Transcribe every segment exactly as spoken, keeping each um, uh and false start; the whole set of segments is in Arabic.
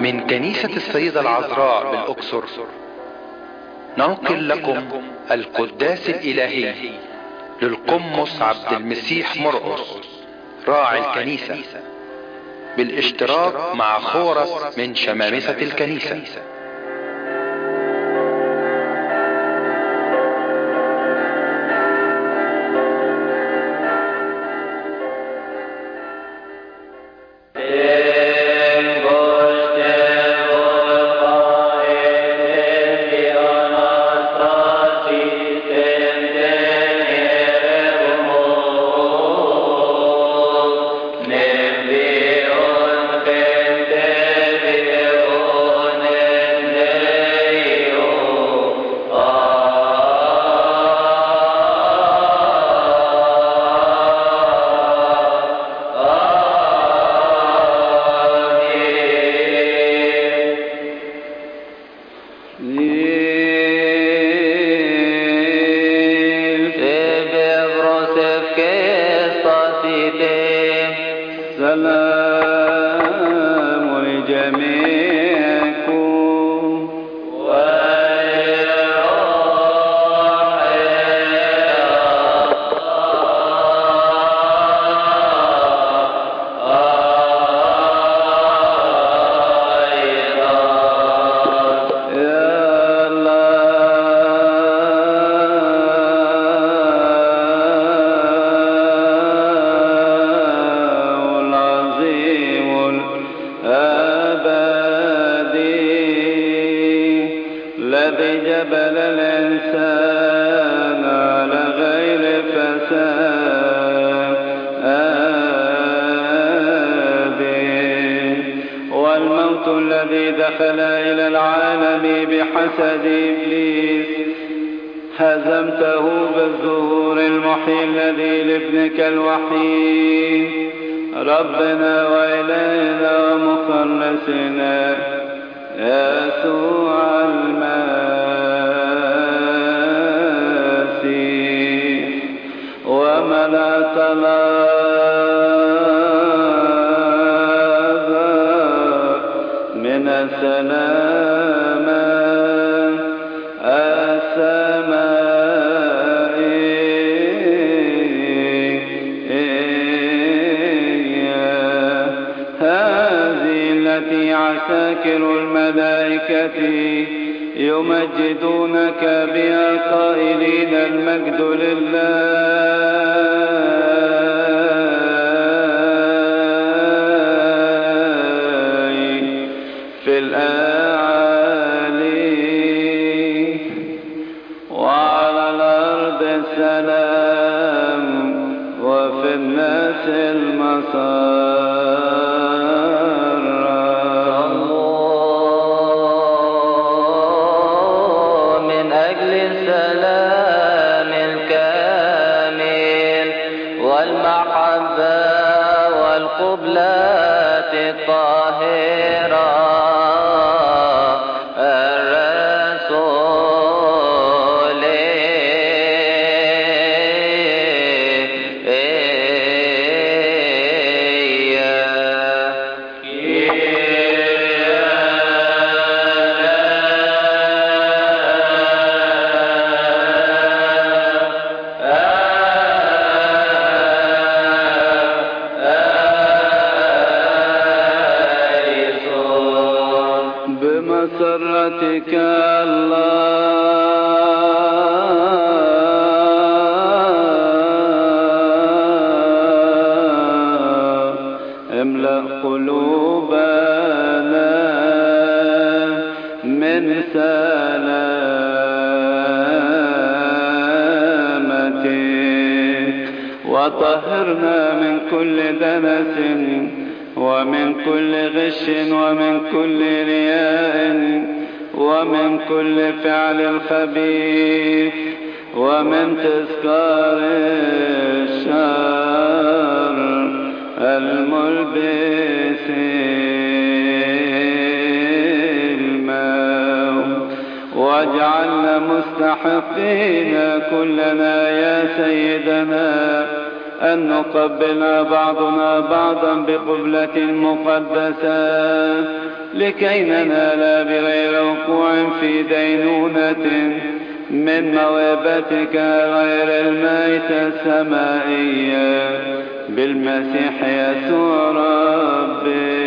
من كنيسة السيدة العذراء بالأقصر ننقل لكم القداس الإلهي للقمص عبد المسيح مرقس راعي الكنيسة بالاشتراك مع خورس من شمامسة الكنيسة. الذي دخل إلى العالم بحسد إبليس هزمته بالظهور المحيي الذي لابنك الوحيد ربنا وإلهنا ومخلصنا يسوع المسيح وملأت من السلام السماء هذه التي عساكر الملائكة يمجدونك بها قائلين المجد لله في الأعالي وعلى الأرض السلام وفي الناس المسار. من أجل السلام الكامل والمحبة والقبلات الطاهرة بمسرتك الله املأ قلوبنا من سلامتك وطهرنا من كل دنس ومن كل غش ومن كل رياء ومن كل فعل خبيث ومن تذكار الشر الملبس الموت واجعلنا مستحقين كلنا يا سيدنا أن نقبل بعضنا بعضا بقبلة مقدسة لكي ننال بغير وقوع في دينونة من موهبتك غير الميتة السمائية بالمسيح يسوع ربي.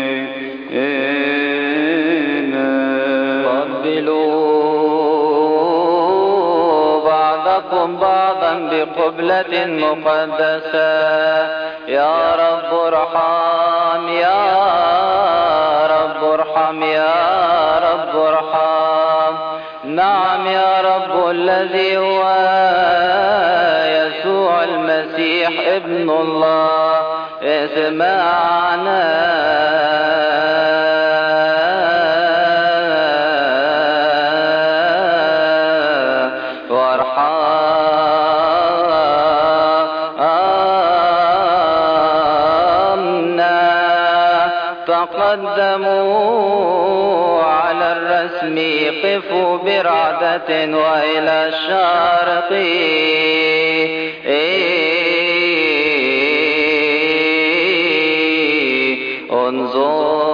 قبلوا بعضكم بعضا بقبلة مقدسة. يا رب ارحم يا رب ارحم يا رب ارحم. نعم يا رب الذي هو يسوع المسيح ابن الله اسمعنا تقدموا على الرسم قفوا برعدة وإلى الشرق انظروا.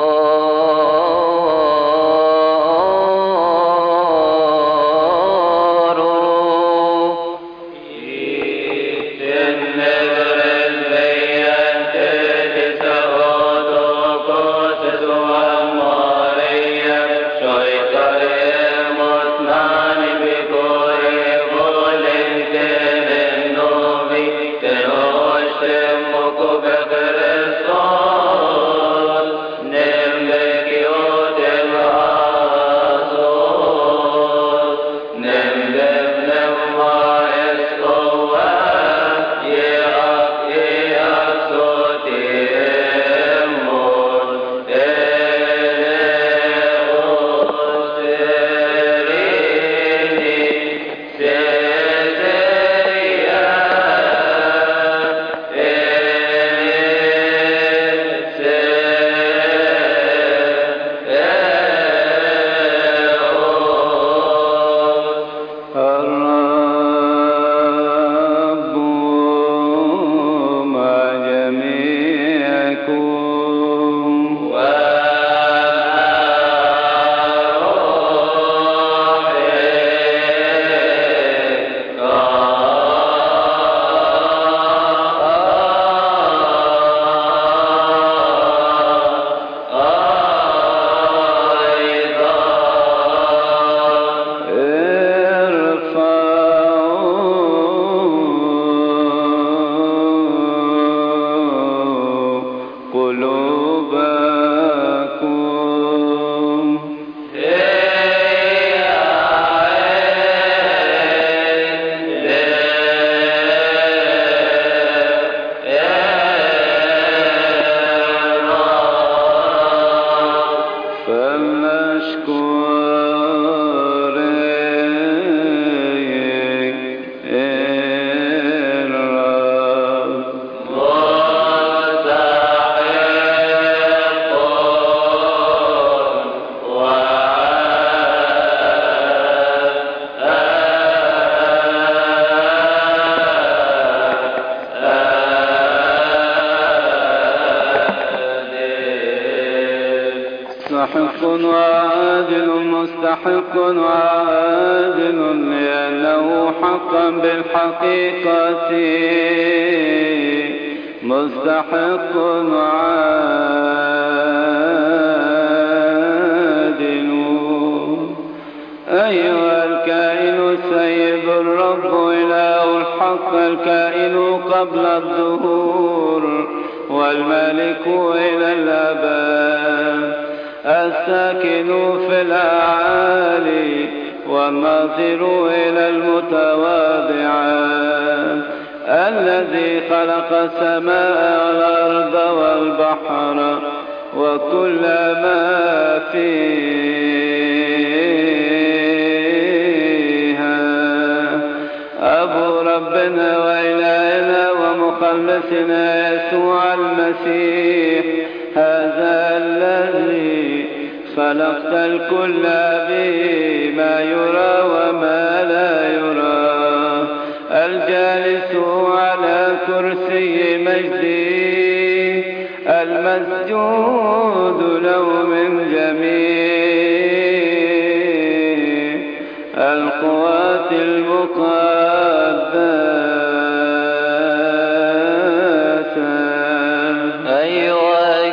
مستحق وعادل مستحق وعادل لأنه حقا بالحقيقة مستحق وعادل. أيها الكائن السيد الرب إله الحق الكائن قبل الظهور والملك إلى الأبد الساكن في الأعالي والناظر إلى المتواضعات الذي خلق السماء والأرض والبحر وكل ما فيها أبو ربنا وإلهنا ومخلصنا يسوع المسيح هذا الذي خلقت الكل بما يرى وما لا يرى الجالس على كرسي مجدي المسجود له من جميع القوات المقدسة. أيها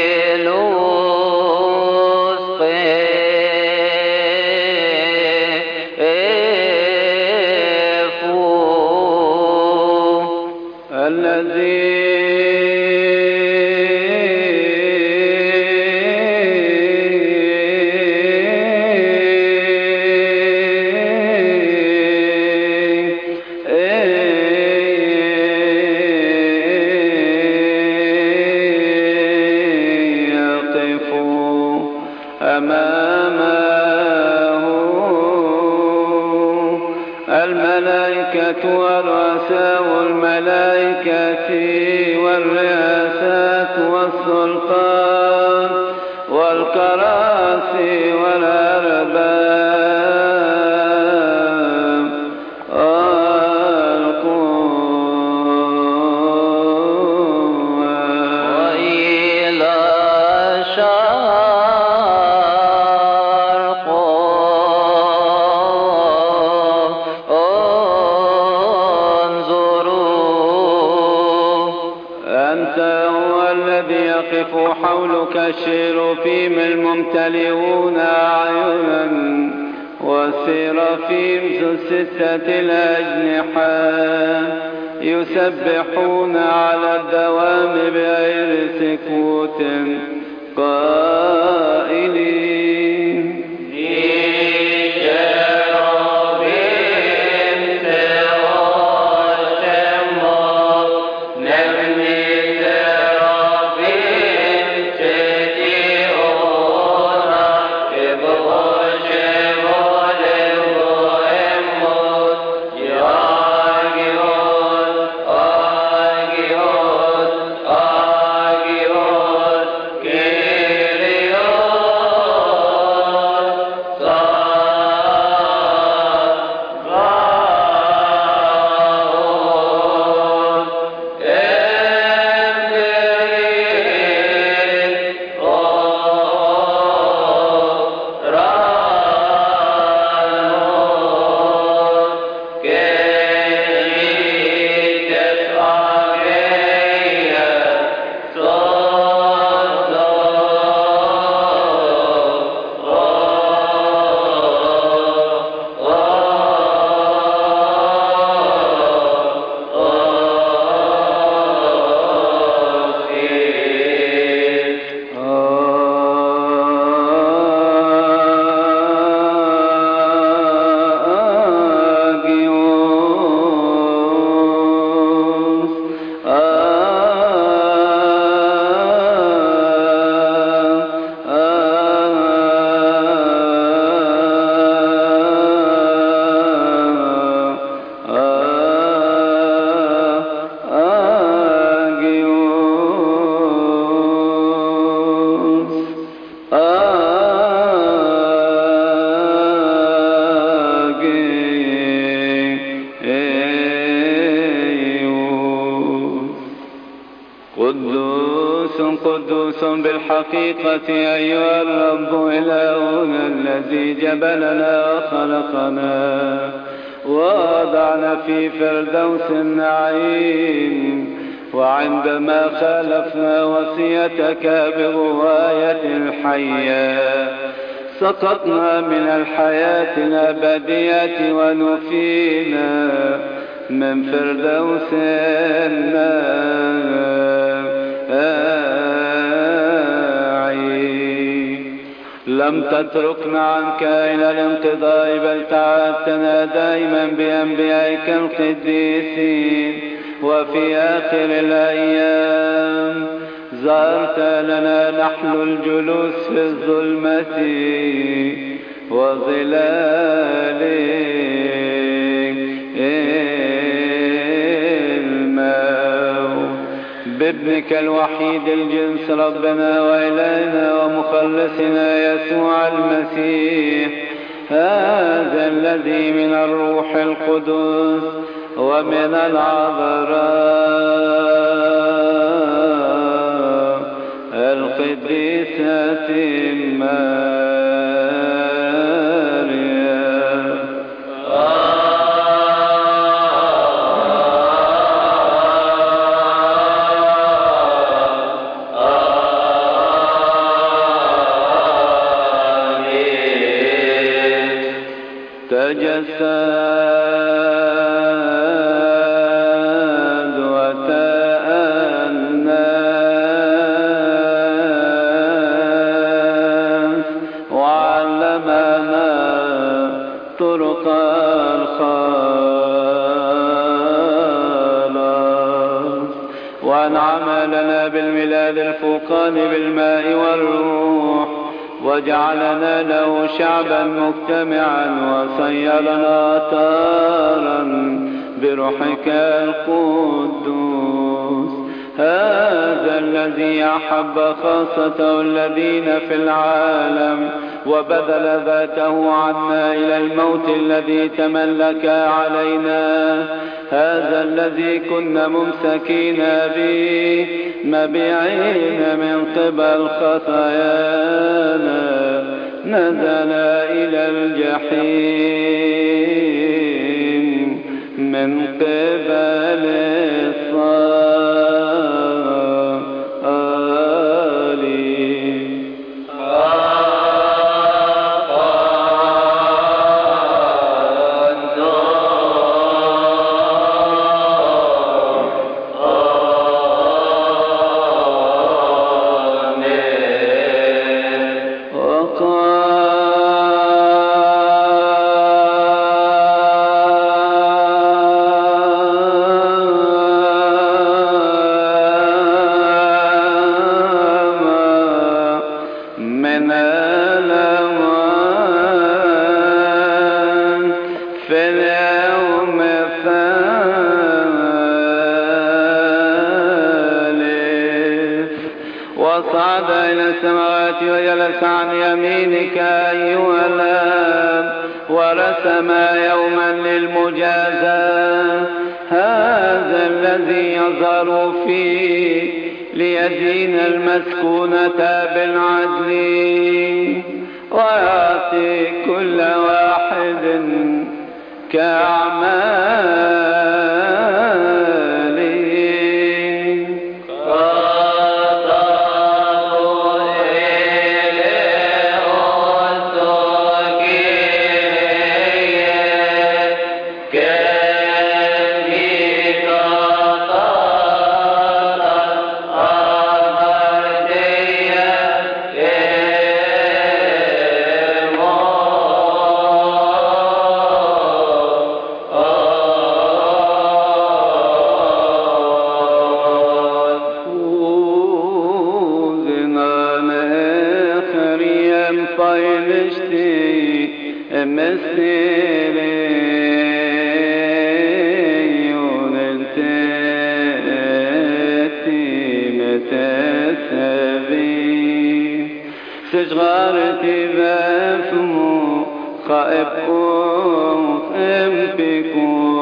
الجلوس قفوا الذي الملائكة ورؤساء الملائكة والرئاسات والسلطان والكراسي والأرباب والقوة وإلى الشرق انظروا. أنت هو الذي يقف حولك الشيروفيم الممتلئون أعينا والسيرافيم ذو الستة الأجنحة يسبحون على الدوام بغير سكوت قائلين قدوس بالحقيقة أيها الرب إلهنا الذي جبلنا وخلقنا ووضعنا في فردوس النعيم، وعندما خالفنا وصيتك بغواية الحياة سقطنا من الحياة الأبدية ونفينا من فردوس النعيم. لم تتركنا عنك إلى الانقضاء، بل تعهدتنا دائما بأنبيائك القديسين، وفي آخر الأيام ظهرت لنا نحن الجلوس في الظلمة وظلال الموت بابنك الوحيد الجنس ربنا وإلهنا ومخلصنا يسوع المسيح، هذا الذي من الروح القدس ومن العذراء القديسة مريم. تجسد وتأنس وعلمنا طرق الخلاص، وأنعم لنا بالميلاد الفوقاني بالماء والروح، وجعلنا له شعبا مجتمعا، وصيرنا طارا بروحك القدوس. هذا الذي أحب خاصته الذين في العالم، وبذل ذاته عنا إلى الموت الذي تملك علينا. هذا الذي كنا ممسكين به مبيعين من قبل خطايانا، نزل إلى الجحيم من قبل الصالحين. وصعد إلى السماوات وجلس عن يمينك أيها الآب، ورسم يوما للمجازاة. هذا الذي يظهر فيه ليدين المسكونة بالعدل، ويعطي كل واحد كأعماله. تشغالتي بفمو خائبكم امبكم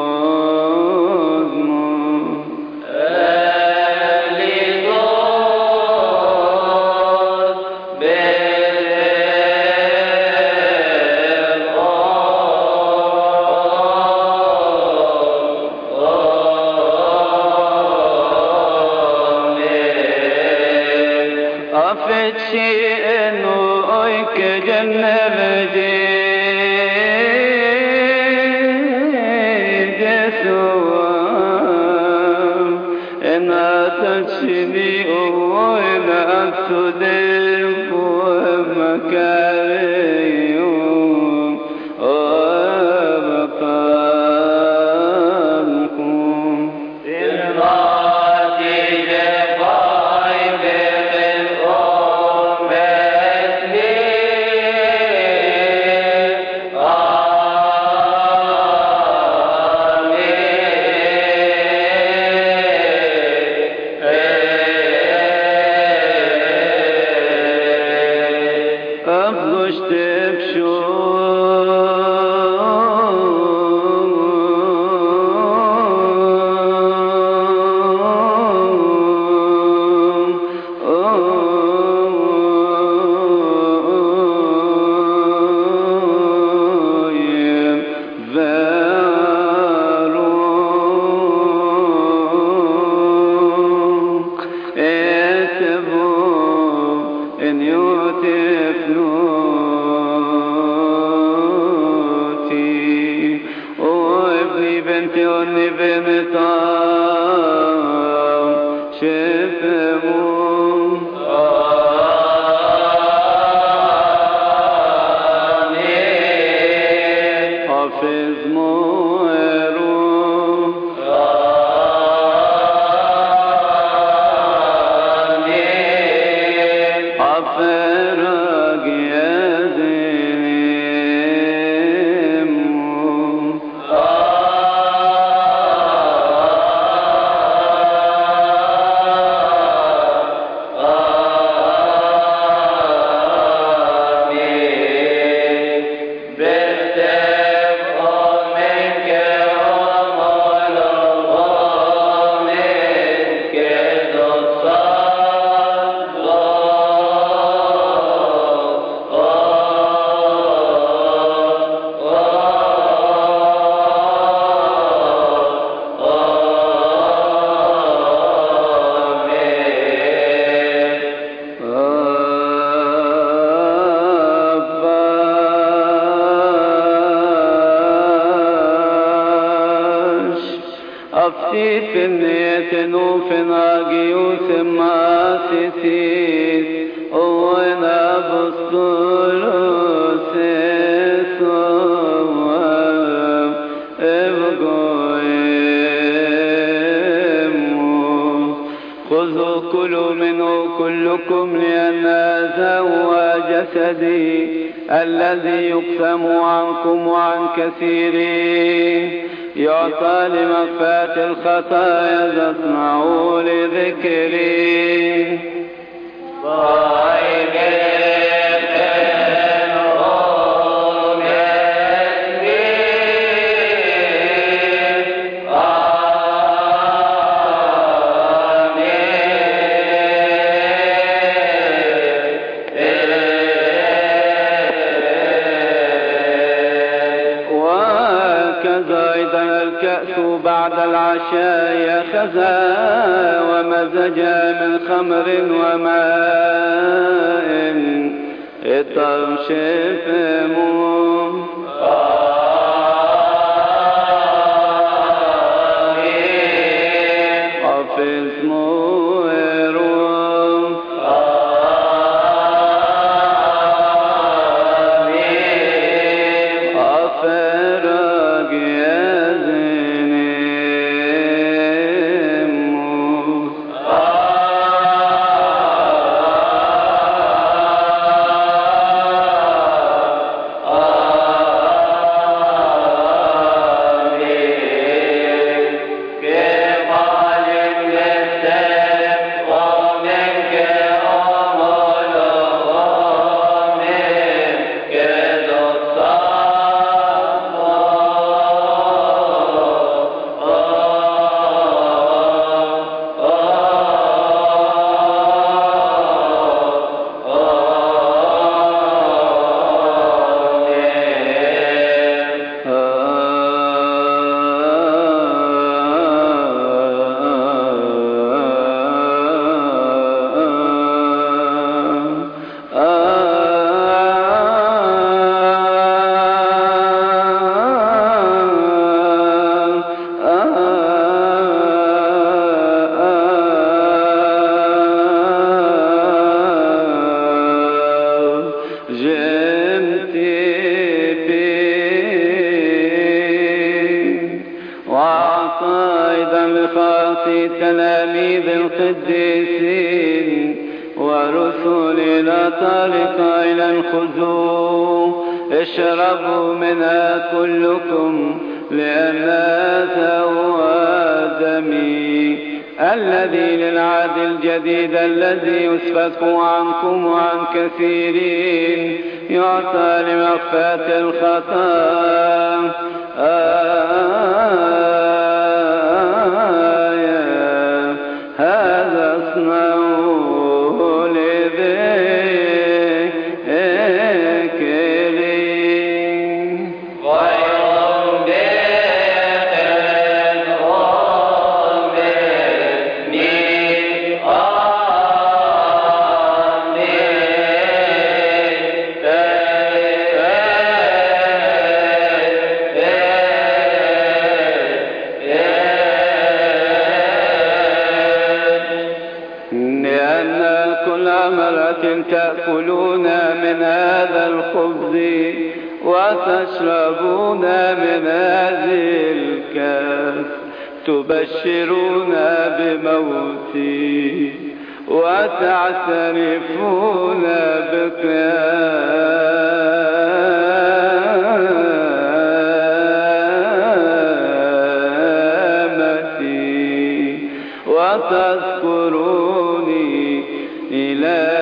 بنت وني بمطام شفمون حافظ مويرو حفرق يزنم أفتيت النية نوف ناقيوس ما ستيت وانا بسطولوس صواب ابقويمو خذوا كلوا منه كلكم لأن هذا هو جسدي الذي يقسم عنكم وعن كثيرين يعطى لمغفرة الخطايا تصنعوا لذكري بعد العشاء يخزى ومزجا من خمر وماء اترشفمون حفظ مويرون أفرق يزن تلاميذ القديسين ورسل إلى طريق إلى خذوا اشربوا منها كلكم لأن هذا هو دمي الذي للعهد الجديد الذي يسفك عنكم وعن كثيرين يعطى لمغفرة الخطايا هذا اصنعوا لذكري ويوم بيت أمني أمني مرة تأكلون من هذا الخبز وتشربون من هذه الكأس تبشرون بموتي وتعترفون بقيامتي وتذكروني إلى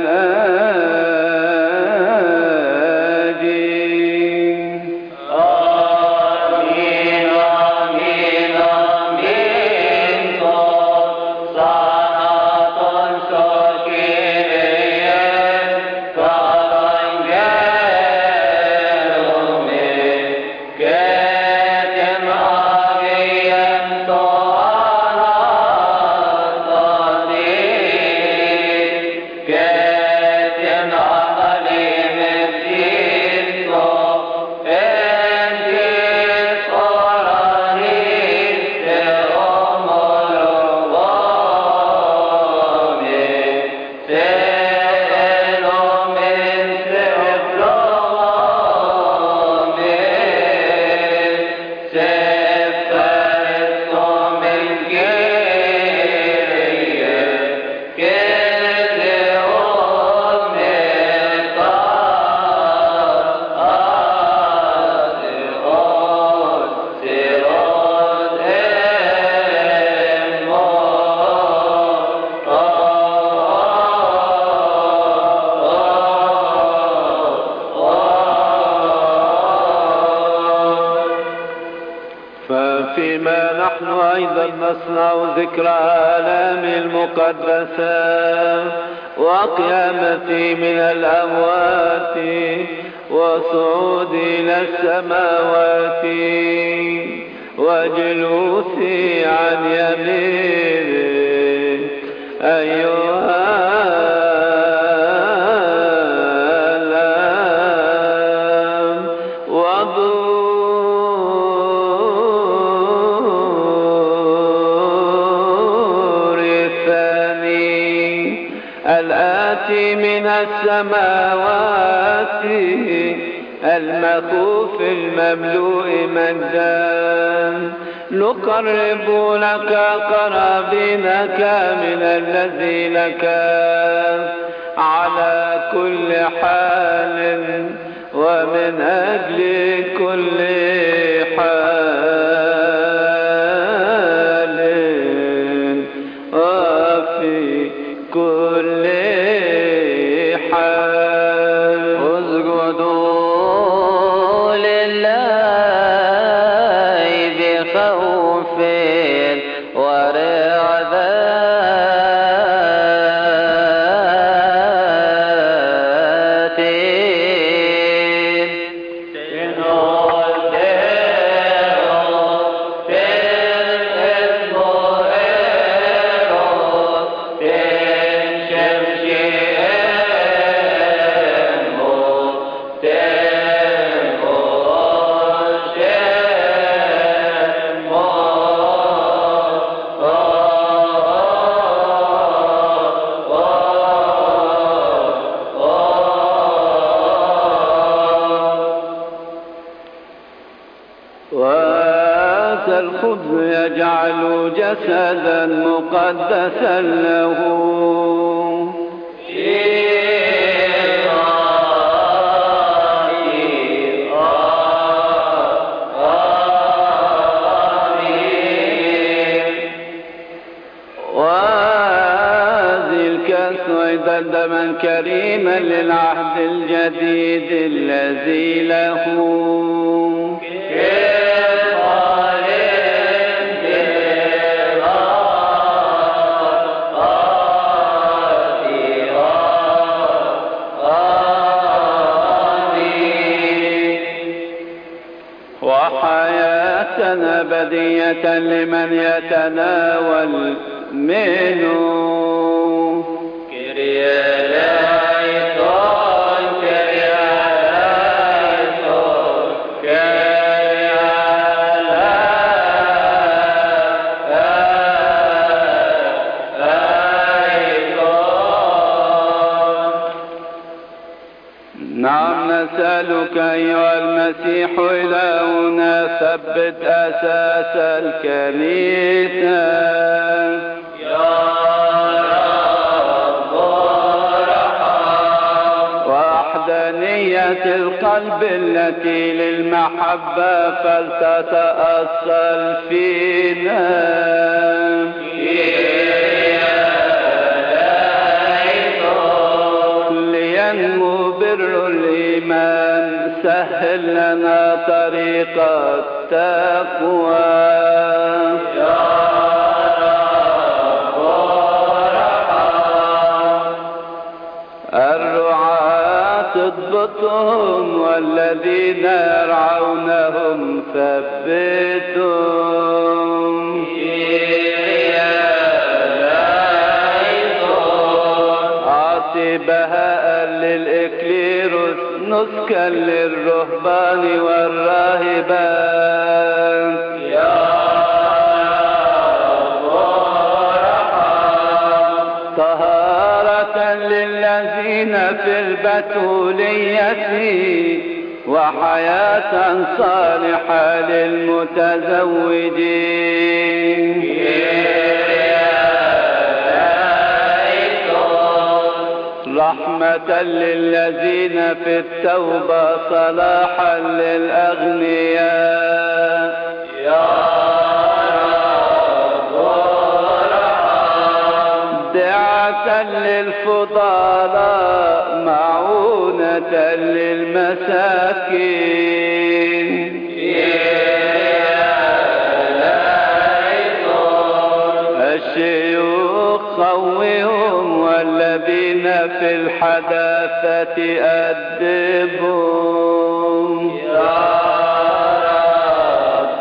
فيما نحن أيضا نصنع ذكرى آلام المقدسة وقيامتي من الأموات وصعود إلى السماوات وجلوسي عن يمينك أيها الآتي من السماوات المخوف المملوء مجدا نقرب لك قرابينك من الذي لك على كل حال ومن أجل كل حال وفي كل حال اسجدوا لله بخوف ورعدات وآتى الخبز يجعل جسدا مقدسا له وهذه الكأس أيضا دما كريما للعهد الجديد الذي له وحياة أبدية لمن يتناول منه. نسألك أيها المسيح إلهنا ثبت أساس الكنيسة يا رب ارحم. وحدانية القلب التي للمحبة فلتتأصل فينا لينمو بر الإيمان. سهل لنا طريق التقوى يا رب ارحم. الرعاة اضبطهم والذين يرعونهم ثبتهم. أعطي بهاء للإكليروس نسكا للرهبان والراهبان. يا رب ارحم. طهارة للذين في البتولية وحياة صالحة للمتزوجين. رحمة للذين في التوبة صلاحا للأغنياء. يا رب ارحم. دعة للفضلاء معونة للمساكين. الشيوخ خوهم والذين في الحداثة أدبهم. يا رب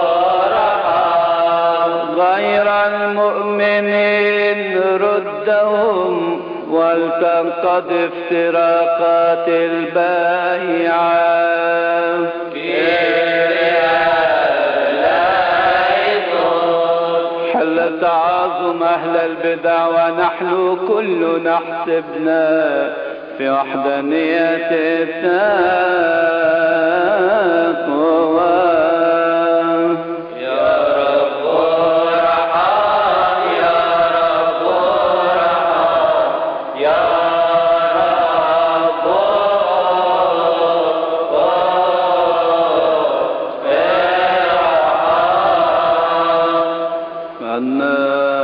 ارحم. غير المؤمنين ردهم ولتنقض افتراقات البايعة. حل تعاظم أهل البدع ونحن كل نحسبنا في وحدانية التقوى. يا رب ارحم. يا رب ارحم. يا رب ارحم. أنا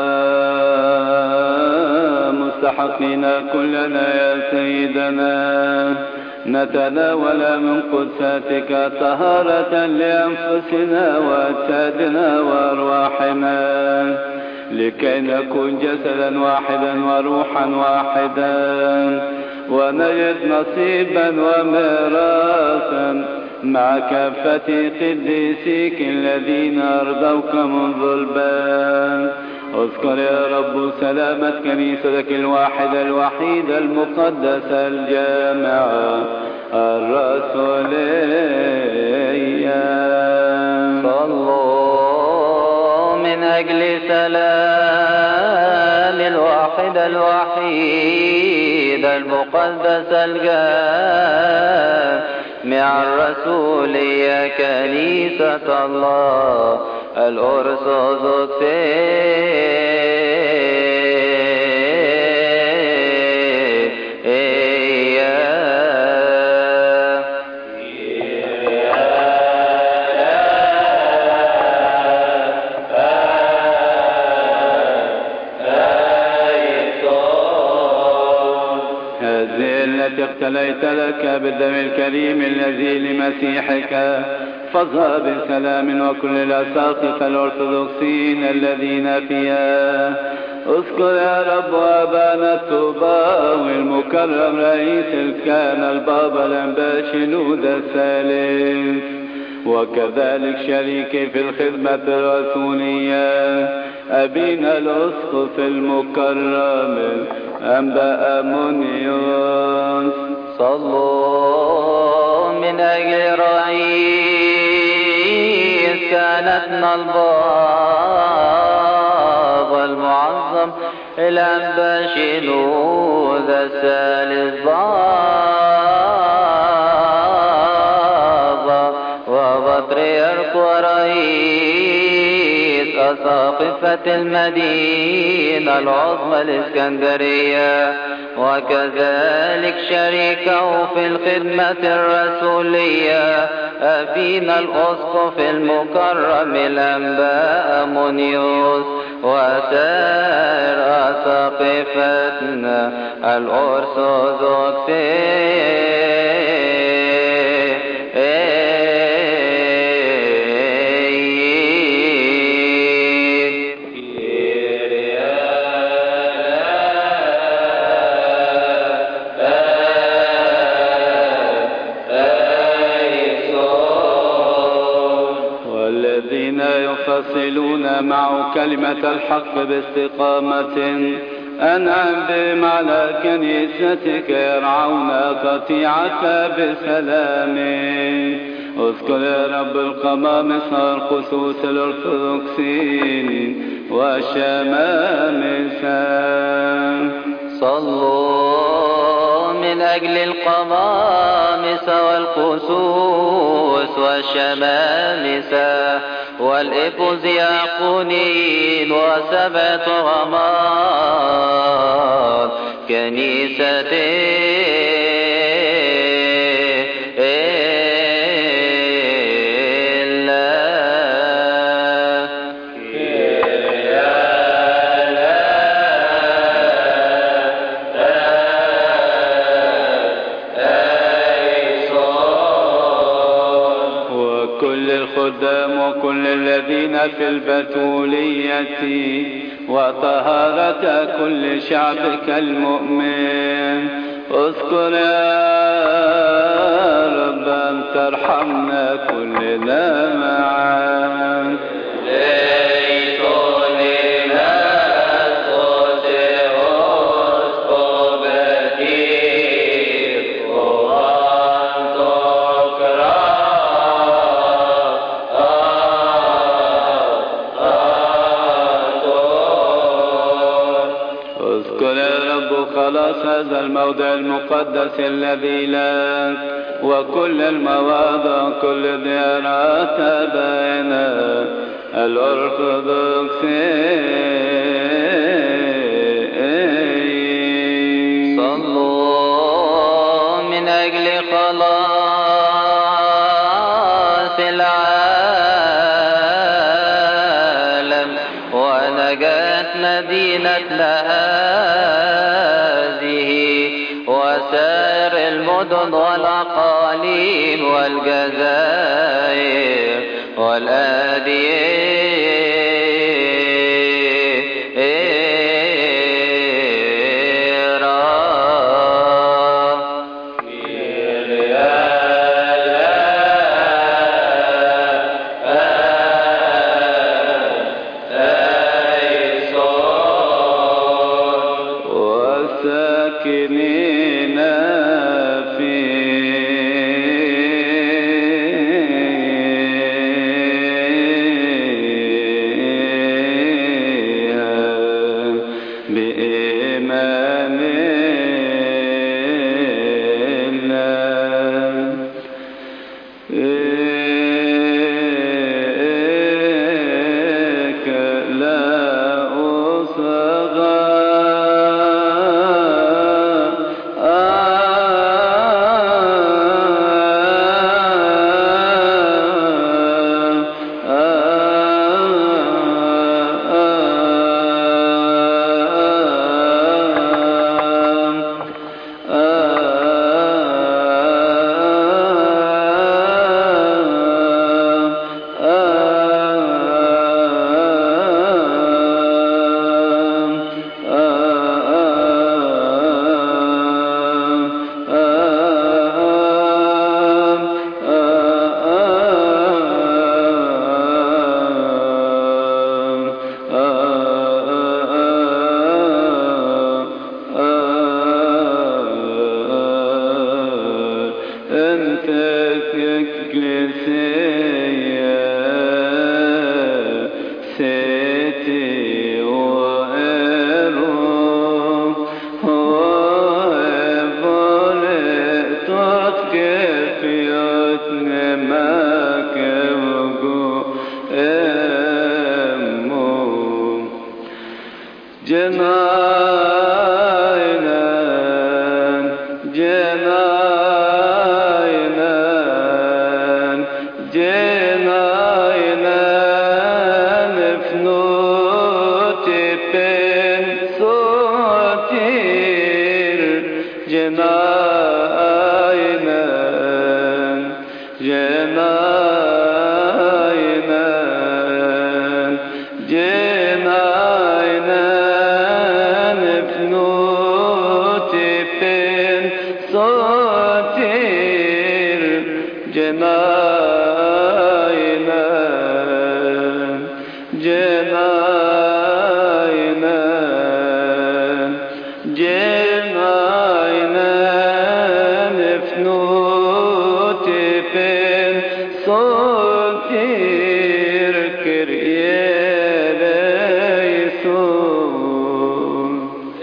مستحقين كلنا يا سيدنا نتناول من قدساتك طهارة لأنفسنا وأجسادنا وأرواحنا لكي نكون جسدا واحدا وروحا واحدا ونجد نصيبا وميراثا مع كافة قديسيك الذين أرضوك منذ الباب. اذكر يا رب سلامة كنيستك الواحدة الوحيدة المقدسة الجامعة الرسولية. صلوا من أجل سلام الواحدة الوحيدة المقدسة الجامعة الرسولية كنيسة الله اقتليت لك بالدم الكريم الذي لمسيحك فاظهر بسلام وكل الأساقفة الأرثوذكسيين الذين فيها. اذكر يا رب أبانا الطوباوي المكرم رئيس الكهنة البابا الأنباشي نودة الثالث وكذلك شريكي في الخدمة الرسولية أبينا الأسقف المكرم أنبا أمونيوس. صلوا من أجل رئيس كهنتنا البابا المعظم الأنباشي نودة الثالث كساقفة المدينة العظمى الإسكندرية، وكذلك شريكه في الخدمة الرسولية أبينا الأسقف المكرم الأنباء منيوس، وسائر أساقفتنا يفصلون معه كلمة الحق باستقامة، أنعم بهم على كنيستك يرعون قطيعك بسلام. اذكر يا رب القمامسة الخصوص الأرثوذكسيين والشمامسة. صلوا من أجل القمامسة والخصوص والشمامسة والإفوزياقونين وسبعة غمار كنيسة وكل الذين في البتولية وطهارة كل شعبك المؤمن. اذكر يا رب أن ترحمنا كلنا معا. خلاص هذا الموضع المقدس الذي لك، وكل المواضع كل ديارات أبائنا الأرثوذكسيين. صلوا من أجل خلاص العالم ونجاة مدينتنا وسائر المدن والأقاليم والجزائر والأديرة. ما كبقوا جناينا جناينا جناينا نفنوتي بين صوتير جناينا جناينا جناينا نفنوتي بين صوتير جناينا جناينا جناينا نفنوتي بين صوتير كريال يسوع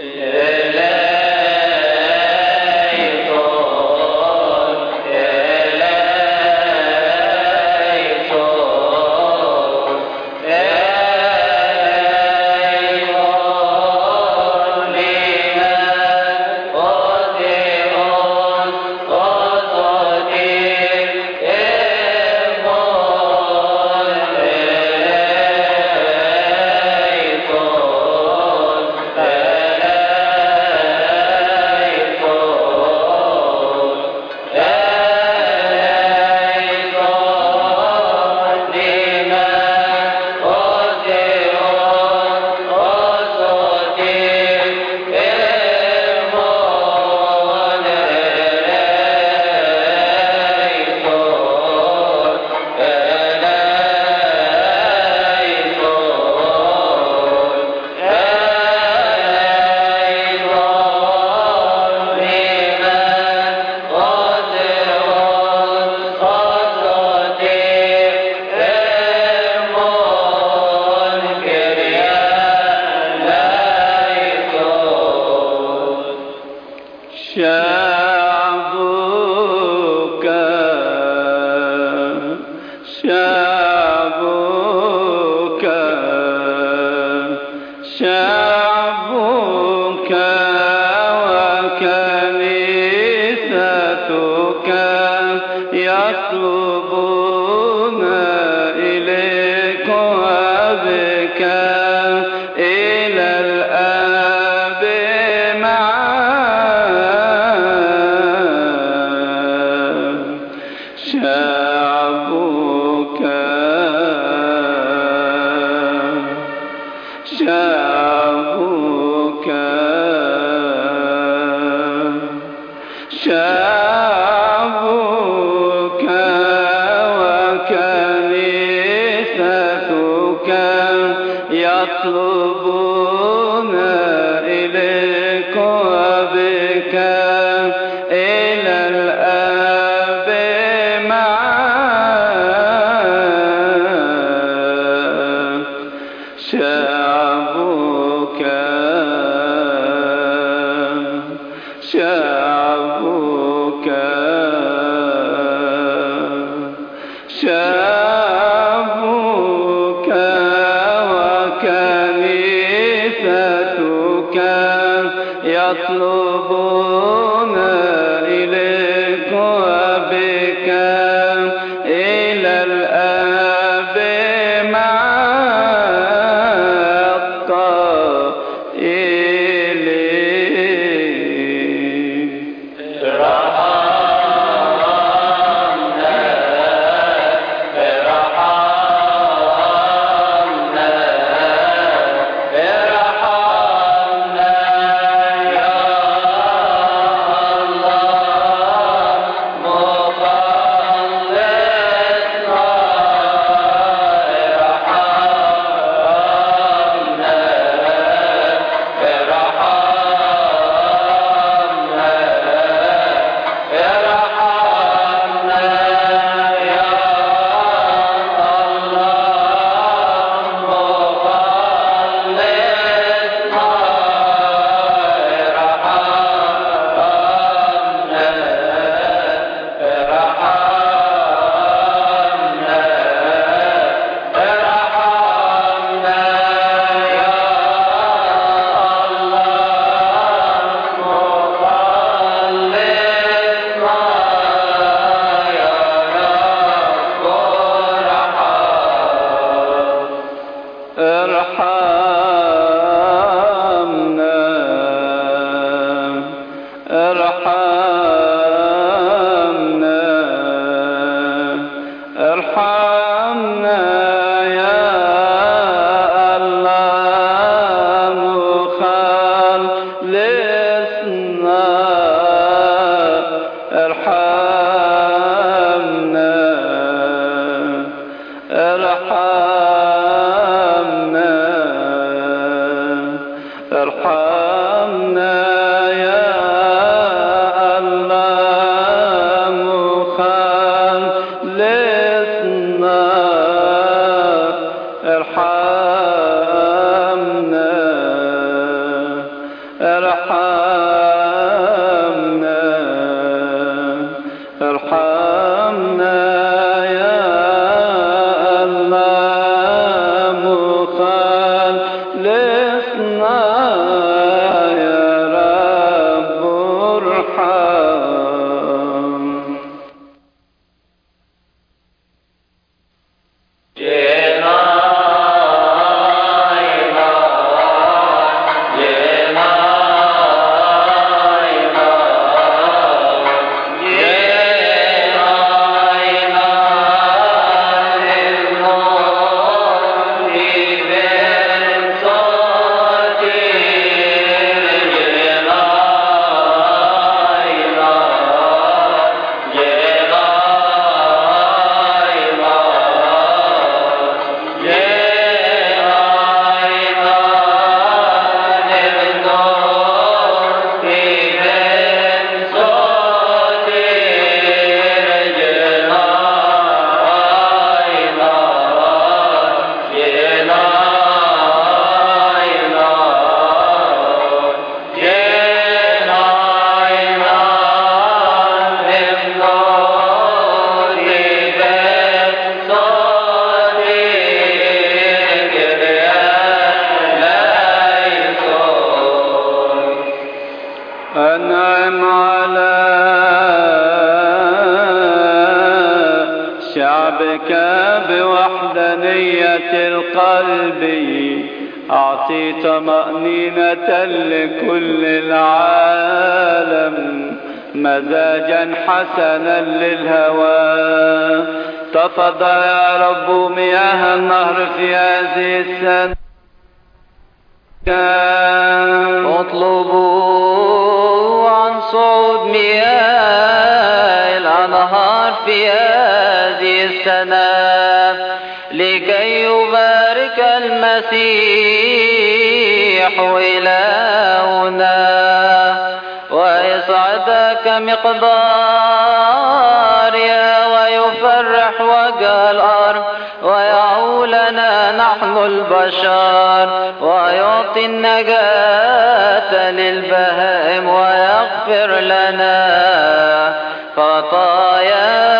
شعبك شعبك شعبك وكنيستك يطلبون إليك وبك إلى الآب معا شعبك شعبك شعبك وكنيستك يطلبون إليك وبك إلى الآب معا شعبك شعبك شعبك وكنيستك يطلبون إليك وبك إلى الآب معا ارحمنا ارحمنا يا ارحمنا ارحمنا ارحمنا يا الله مخلصنا ارحمنا ارحمنا ارحمنا يا الله مخلصنا ارحمنا ارحمنا ارحمنا يا الله مخلصنا يا رب ارحم. أنعم على شعبك بوحدانية القلب، أعطي طمأنينة لكل العالم، مزاجا حسنا للهوى. تفضل يا رب مياه النهر في هذه السنة. اطلبوا عن صعود مياه الأنهار في هذه السنة، لكي يبارك المسيح إلهنا ويسعدك مقدارها ويفرح وجه الأرض ويعولنا نحن البشر، ويعطي النجاة للبهائم ويغفر لنا خطايانا.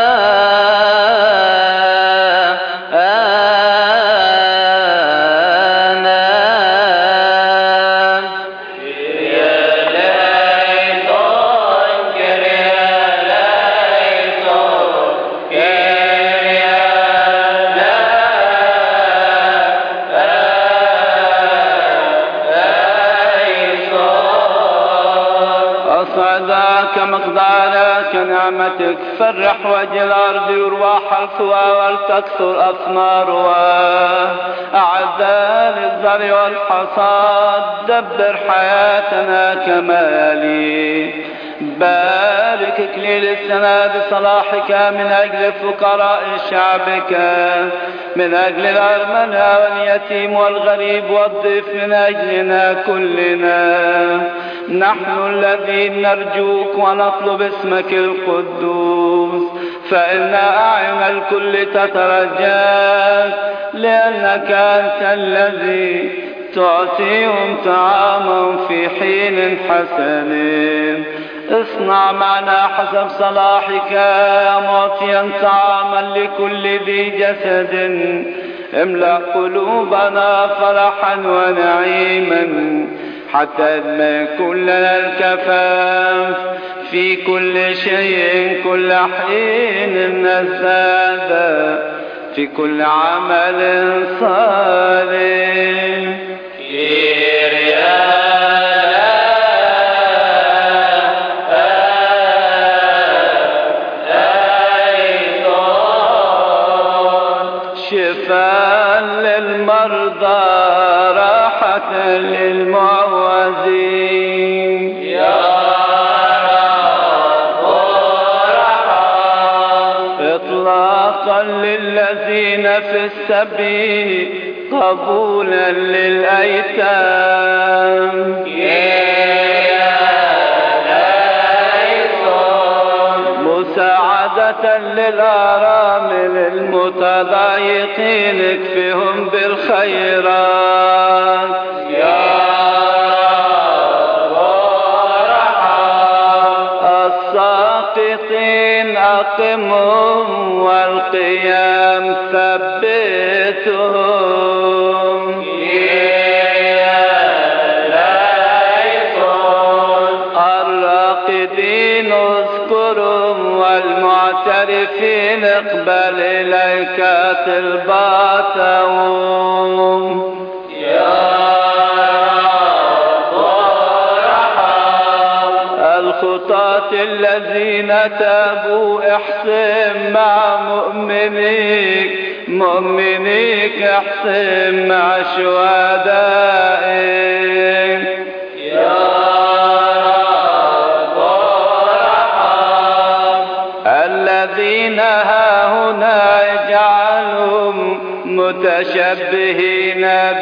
مقدارك نعمتك فرح وجه الأرض يروى حرثها ولتكثر أثمارها. أعد للزرع والحصاد، دبر حياتنا كما يلي. بارك إكليل السنة بصلاحك من أجل فقراء شعبك، من أجل الأرملة واليتيم والغريب والضيف، من أجلنا كلنا نحن الذين نرجوك ونطلب اسمك القدوس. فإن أعين الكل تترجاك، لأنك أنت الذي تعطيهم طعاما في حين حسن. اصنع معنا حسب صلاحك معطيا طعاما لكل ذي جسد. املأ قلوبنا فرحا ونعيما، حتى ما يكون لنا الكفاف في كل شيء كل حين نزداد في كل عمل صالح. شفاء للمرضى راحة للمعوزين يا رب ارحم. إطلاقا للذين في السبيل قبولا للأيتام مساعدة للأرامل المتضايقين اكفهم بالخيرات يا رب ارحم. الساقطين أقمهم والقيام ثبتهم الراقدين اذكرهم والمعترفين اقبل إليك طلباتهم يا رب ارحم. الخطاة الذين تابوا احسن مع مؤمنيك مؤمنيك احسن مع شهدائك يا رب ارحم. الذين هاهنا اجعلهم متشبهين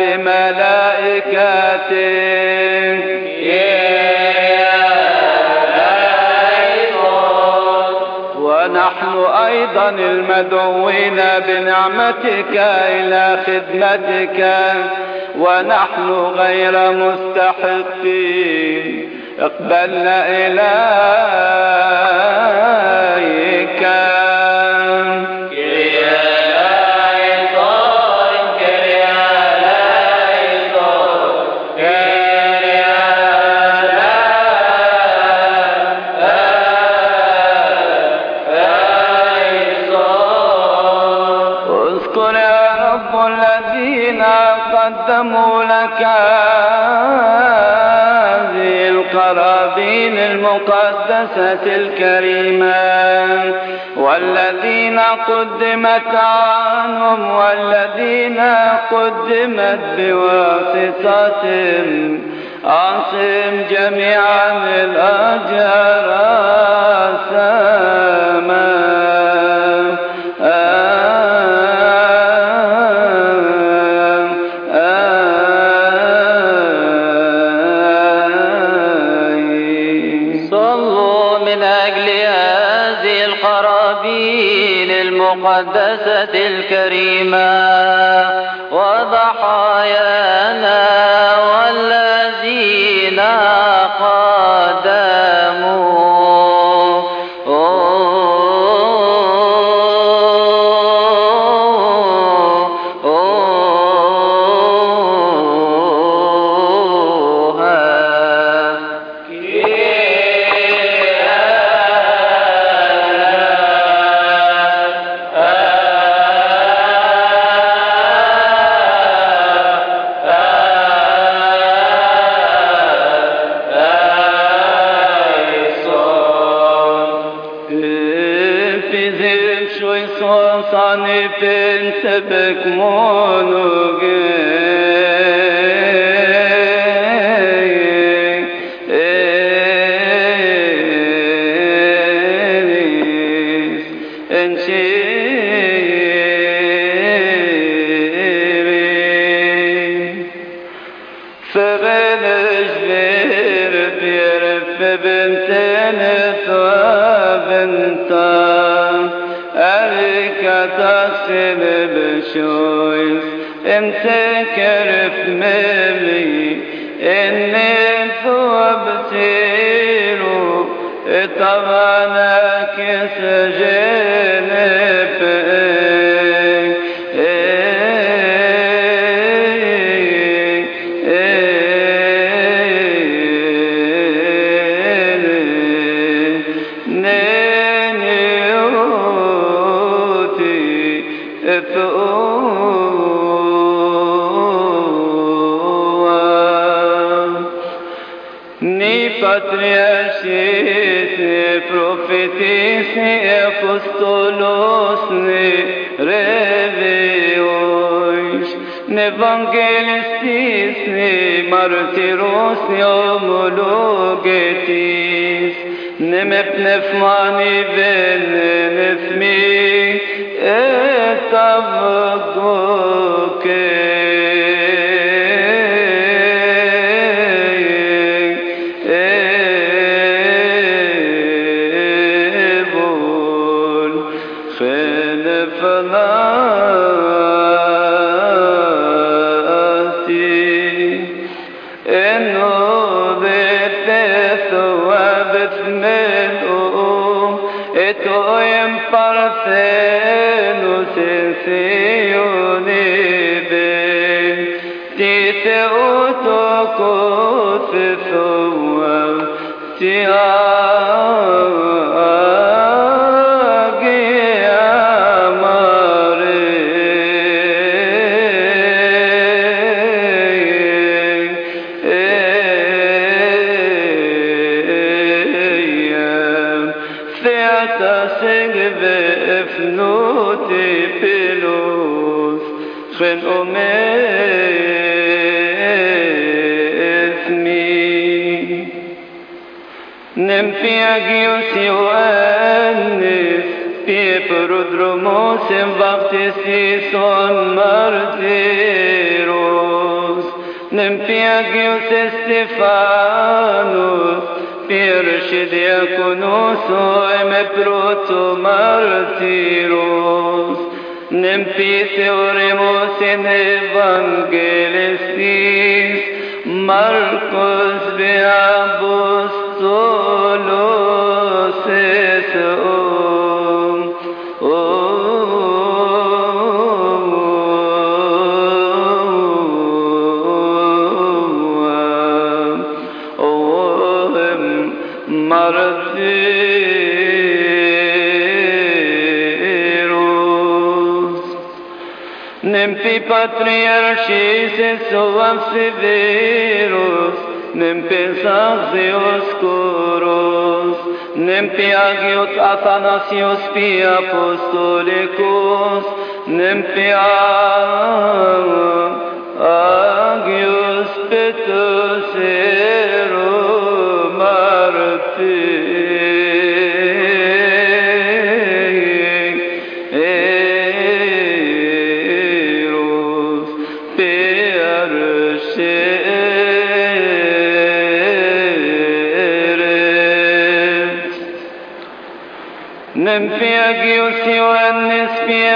بملائكتك ونحن أيضا المدعوين بنعمتك إلى خدمتك ونحن غير مستحقين اقبلنا إليك قدموا لك هذه القرابين المقدسة الكريمة والذين قدمت عنهم والذين قدمت بواسطتهم أعصم جميعا الأجر سما المقدسة الكريمة وضحايانا والذين قدموا بك مونوغي فبنش بير بير فبنتين ثوابنتا أريك تصل بشويس انت كرف ملي اني ثواب سيرو طبعا كسجن فيك if Ni patriarchis, ni profetis, ni apostolos, ni reveois, ni evangelistis, ni martyros, ni homologetis, ni mepnefmani vene nefmi, et avgoke. Parthenos in Sione ben, Tite utokos esoam, Tiagi amare, Theata segve Efnuti pelos, chen omethmi. Nempiagios Ioannis, pieperudromos en baptisis on martyros. Nempiagios Estefanos, Piersi diakonos oime proto martyros, nempi theoremos in evangelistis, Marcos be apostolos esom. Martyros, nempi patriarchis esoam severos, nempi Saxios Coros, nempi agios Athanasios pi apostolicos, nempi agios Petrus ero martyros. Nempiagios Ioannis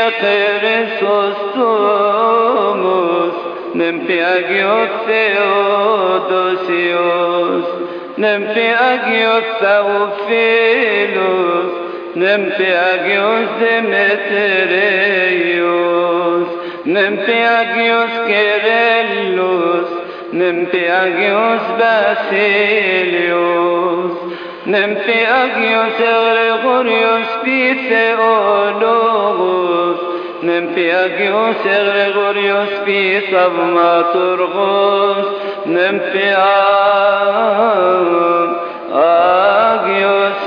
Chrysostomus, nempiagios Theodosios, nempiagios Theophilos, nempiagios Demetrios, nempiagios Kerellos, nempiagios Basilios, nempiagios Gregorios Pitheologos, nempiagios Gregorios Pithaumaturgos, nempiagios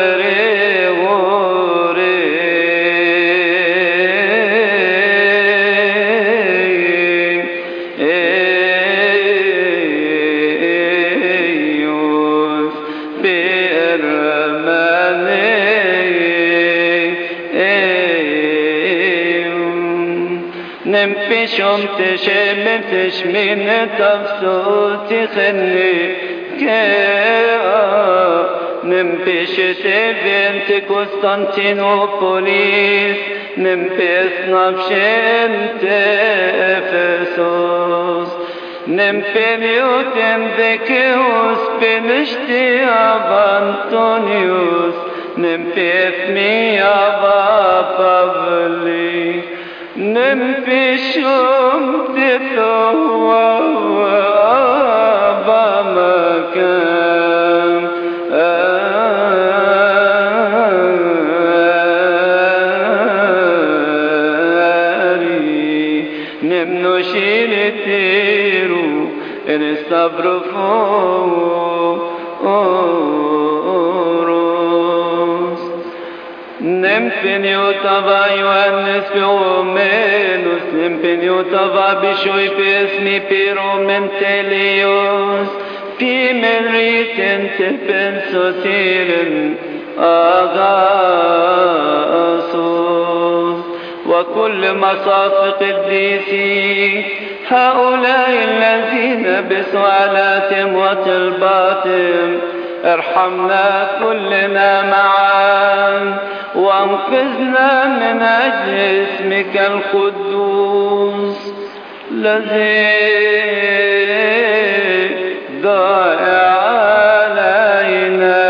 Nempishom teshemen teshmin tafsoti chenne kea Nempishete vente Constantinopolis Nempes navshente Ephesos Nempeliotem dekeus penishti av Antonius Nempethmi ava Pavli Nempishum titoa ava makam ari Nemnoshiletiru en estabrofo Nempin yutava Ioannis Piomenus, nempin yutava Bishoi Pesmi Piromentelios, Pimenritin Tipen Sotirin Agasus, وكل مصاف قديسي هؤلاء الذين بسؤالاتهم وطلباتهم ارحمنا كلنا معا وانقذنا من أجل اسمك القدوس الذي ضائع علينا.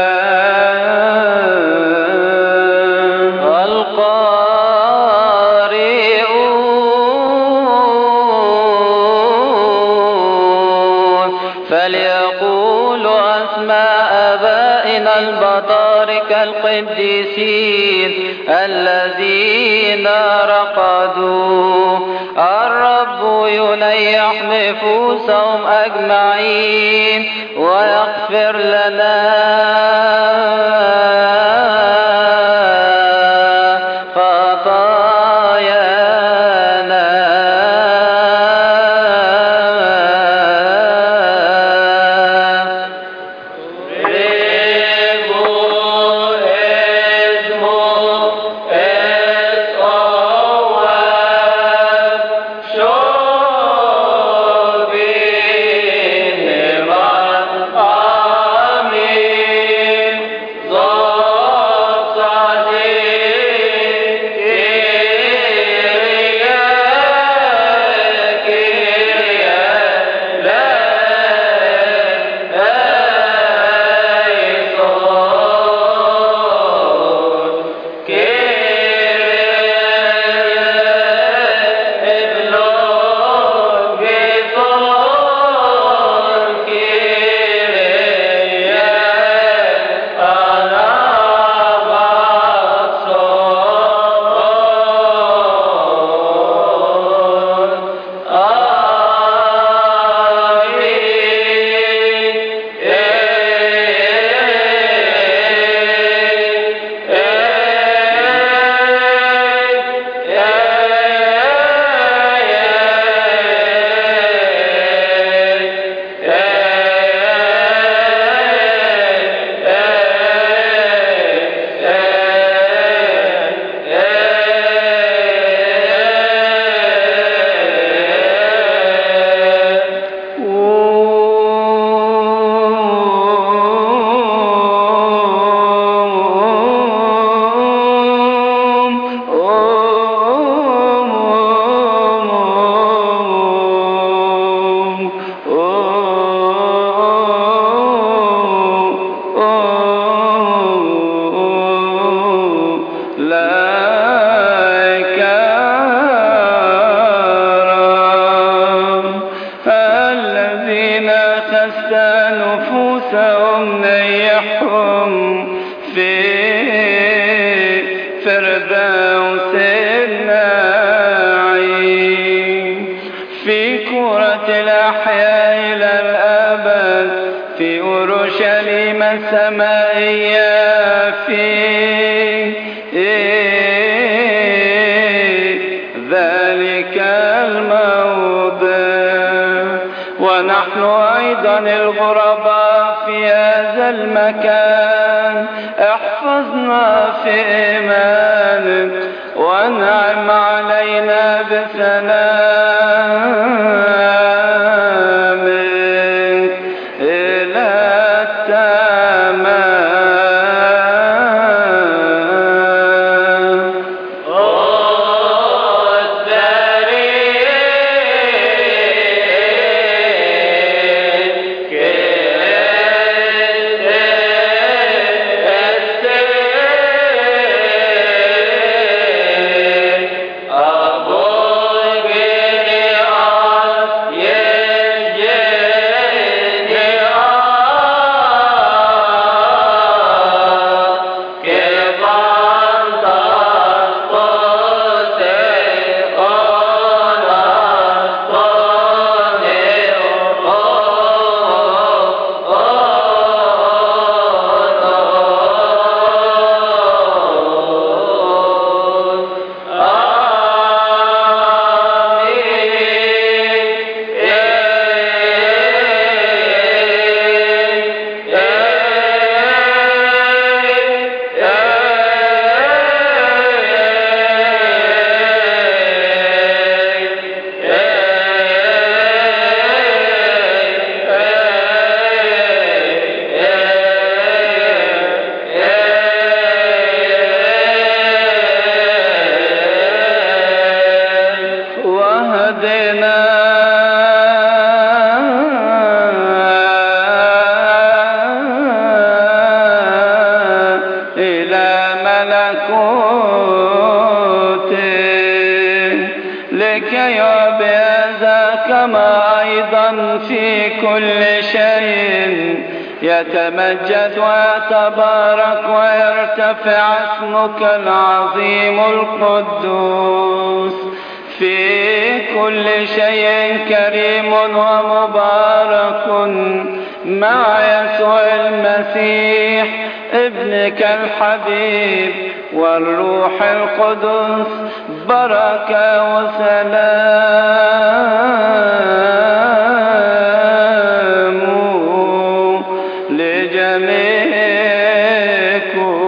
القارئون فليقولوا أسماء آبائنا البطاركة القديسين الذين رقدوا. الرب ينيح نفوسهم أجمعين ويغفر لنا Aboy كل شيء يتمجد ويتبارك ويرتفع اسمك العظيم القدوس. في كل شيء كريم ومبارك مع يسوع المسيح ابنك الحبيب والروح القدس بركة وسلام لجميعكم.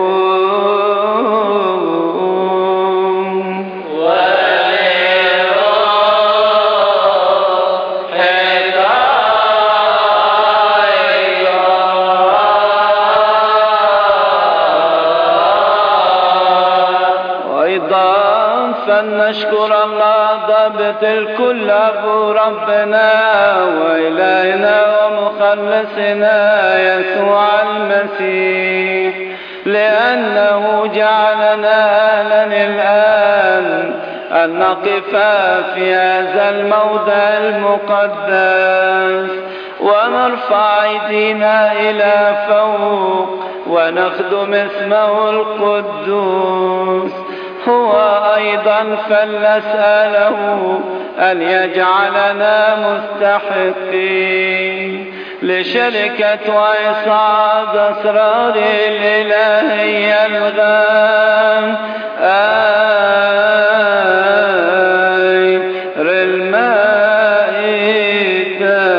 فلنشكر الله ضابط الكل أبو ربنا وإلهنا ومخلصنا يسوع المسيح، لأنه جعلنا أهلا الآن أن نقف في هذا الموضع المقدس ونرفع أيدينا إلى فوق ونخدم اسمه القدوس. هو أيضا فلنسأله أن يجعلنا مستحقين لشركة وإصعاد أسرار الإلهية الغام غير المائدة.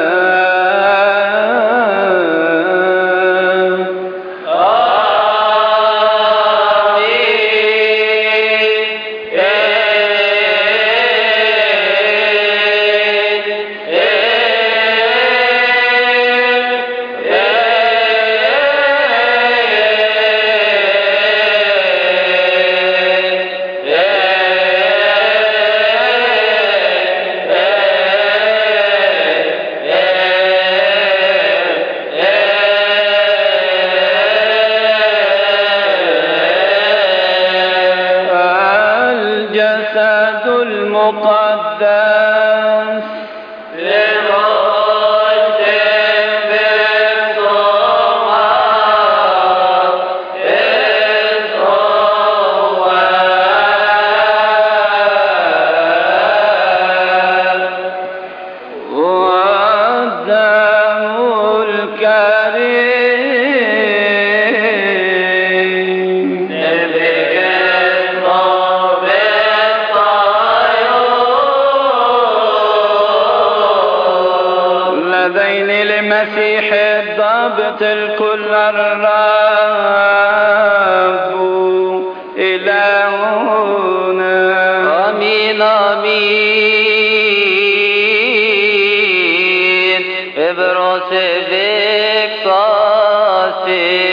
الكل الرب إلهنا. آمين آمين. ابرس بك صاصي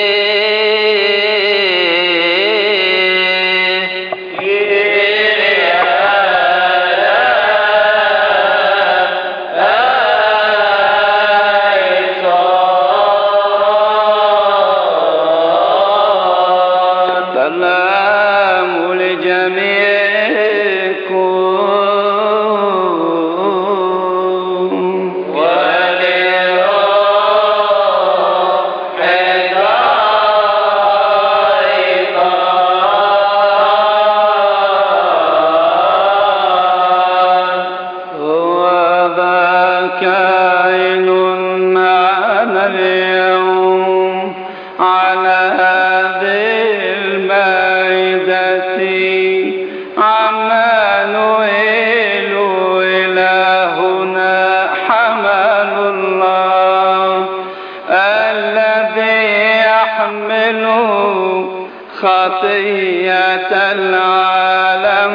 خطية العالم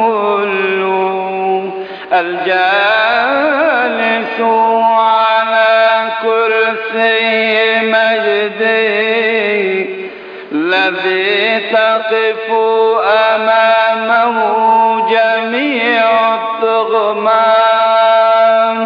كله، الجالس على كرسي مجدي، الذي تقف أمامه جميع الطغمان.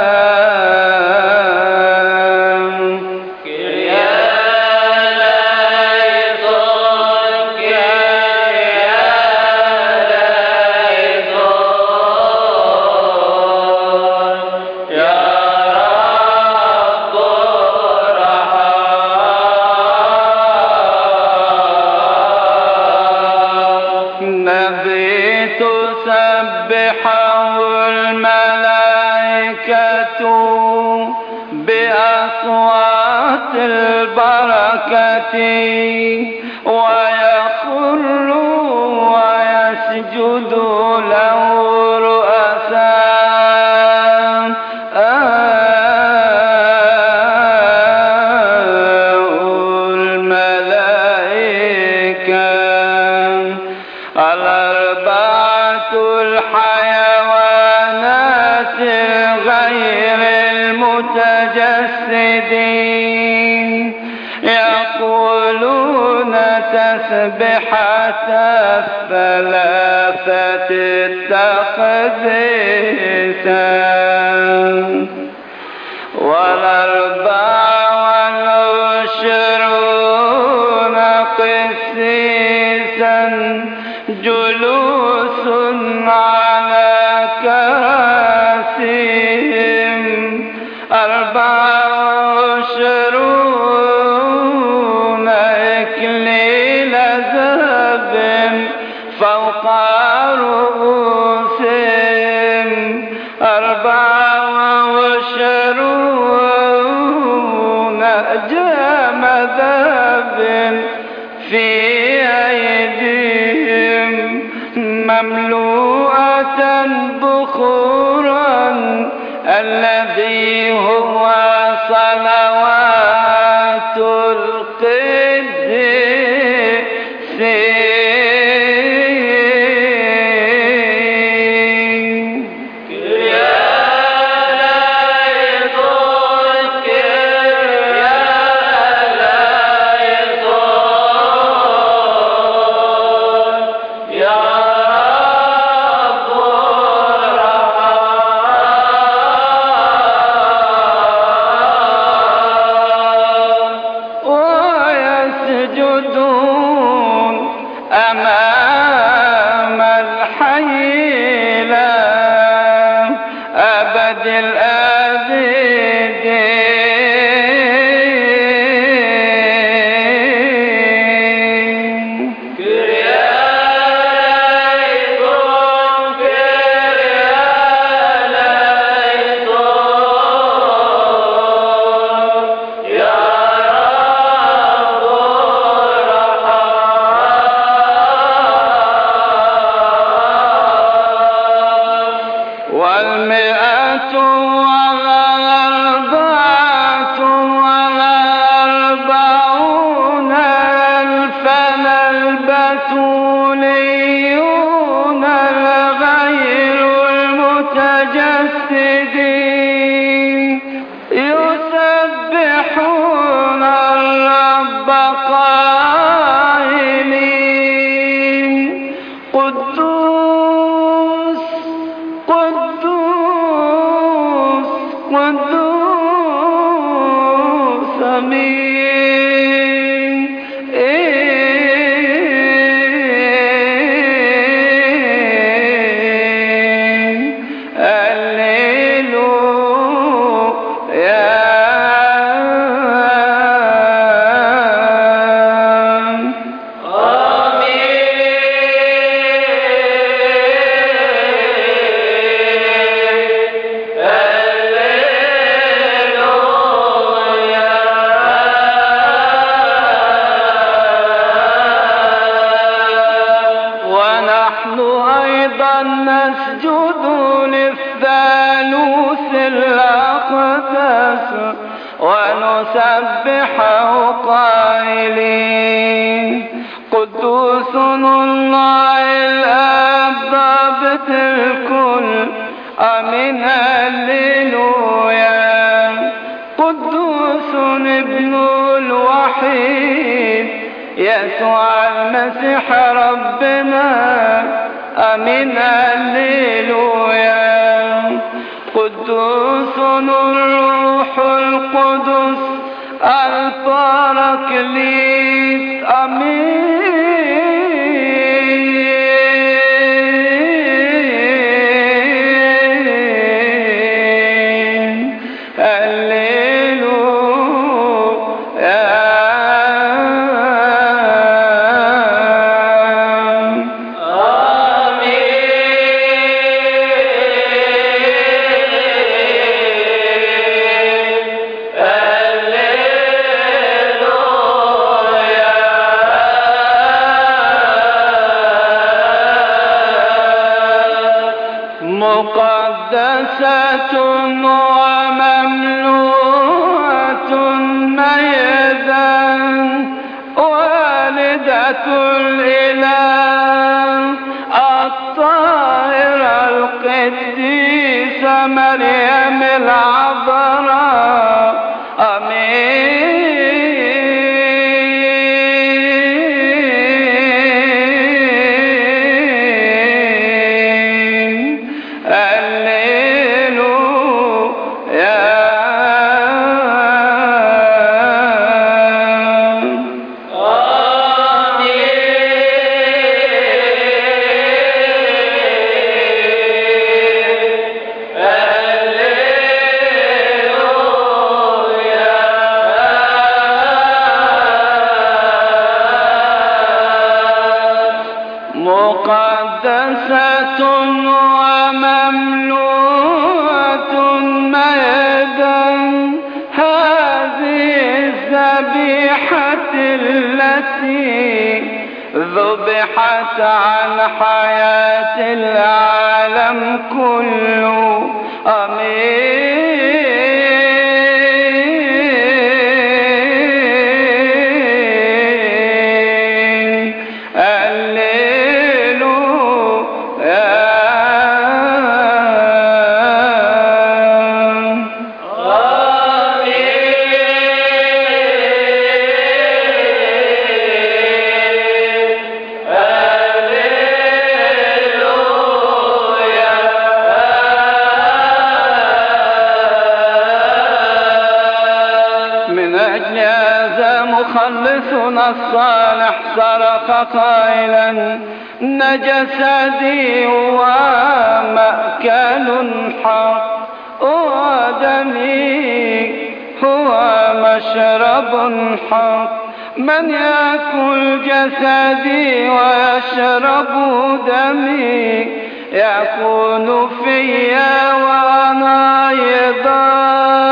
Yeah. تسبحه الملائكة بأصوات البركة ويخر ويسجد له رؤساء الملائكة الأربعة الحيوانات غير المتجسدين يقولون تسبحة الثلاثة التقديسة والأربعة والعشرون قسيسا جلوس على كراسيهم أربعة وعشرون إكليل ذهب فوق رؤوسهم أربعة وعشرون جام ذهب في أيديهم مملوءة بخورا الذي هو صلوات القديسين. ويسجدون أمام الحي لا أبد الآبدين. والمئة والأربعة والأربعون ألفا البتوليون الغير المتجسدين يسبحون الرب قائلين قدوس قدوس قدوس أمين هللويا. ونحن أيضا نسجد للثالوث الأقدس ونسبحه قائلين قدوس الله الآب ضابط الكل آمين هللويا. قدوس ابن الوحيد يسوع المسيح ربنا آمين هللويا. قدوس الروح القدس البراكليت آمين هللويا. آمين مقدسة ومملوءة ميدا والدة الإله الطاهرة القديسة مريم العذراء آمين. هللويا. مقدسة ومملوءة ميدا هذه الذبيحة التي ذبحت عن حياة العالم كله. آمين. مخلصنا الصالح صرخ قائلا نجسدي ومأكل حق ودمي هو مشرب حق. من يأكل جسدي ويشرب دمي يكون فيا وأنا أيضا.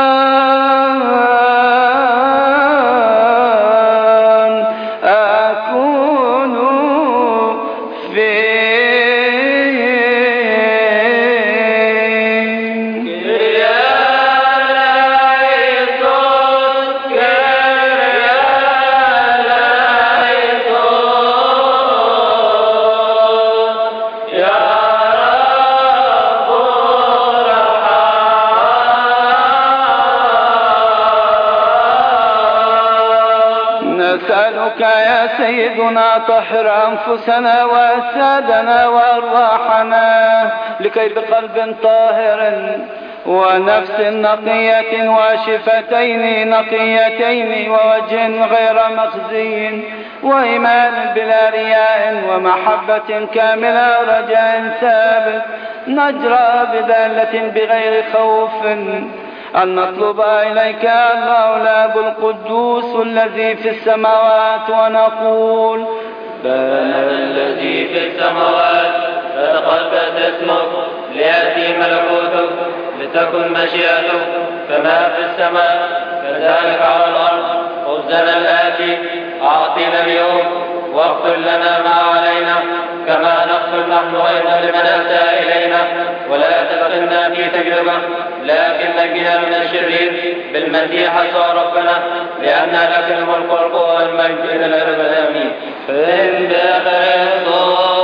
نسألك يا سيدنا طهر أنفسنا وأجسادنا وأرواحنا لكي بقلب طاهر ونفس نقية وشفتين نقيتين ووجه غير مخزي وإيمان بلا رياء ومحبة كاملة ورجاء ثابت نجرى بدالة بغير خوف أن نطلب إليك الله الآب القدوس الذي في السماوات ونقول أبانا الذي في السماوات تتقدس اسمك ليأتي ملكوتك لتكن مشيئتك كما في السماء كذلك على الأرض. خبزنا الآتي أعطنا اليوم واغفر لنا ما علينا كما نغفر نحن أيضا لمن أساء إلينا ولا تدخلنا في تجربة لكن نجنا من الشرير بالمسيح يسوع ربنا لأن لك الملك والقوة والمجد إلى الأبد آمين. فإن بخير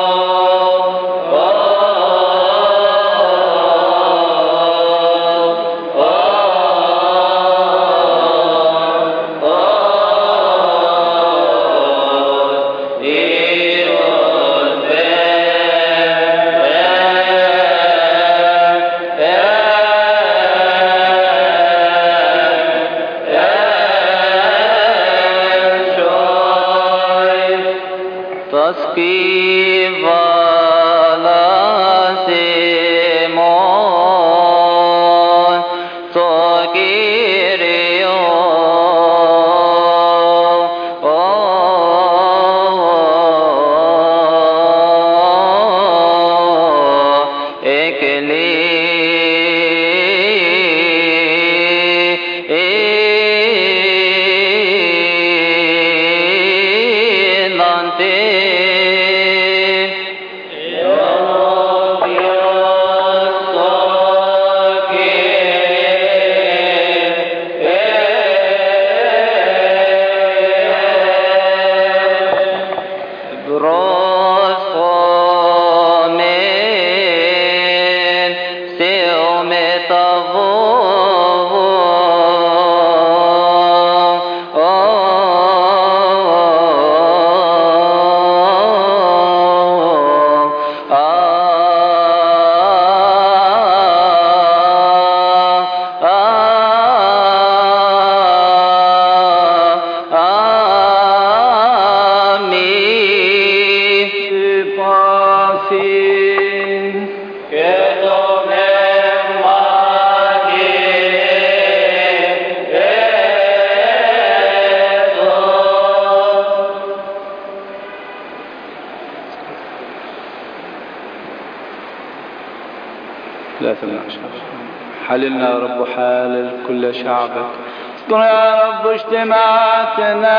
لا تمنعش. حللنا يا رب حالل كل شعبك. اذكر يا رب اجتماعاتنا